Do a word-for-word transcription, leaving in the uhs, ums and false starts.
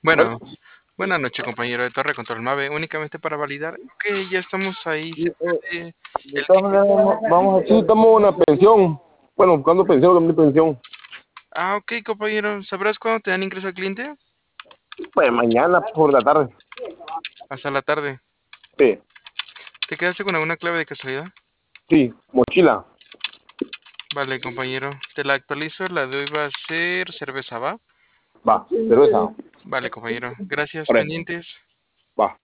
Bueno, Bueno, buenas noches, compañero de Torre Control Mave. Únicamente para validar que ya estamos ahí sí, cerca eh, de de el todas límite. maneras, vamos, vamos aquí, estamos en una pensión. Bueno, buscando pensión, también pensión. Ah, ok, compañero. ¿Sabrás cuándo te dan ingreso al cliente? Pues mañana por la tarde. Hasta la tarde. Sí, ¿Te quedaste con alguna clave de casualidad? sí, mochila. Vale, compañero. Te la actualizo. La de hoy va a ser cerveza, ¿va? Va, cerveza. Vale, compañero. Gracias, Ore, pendientes. va.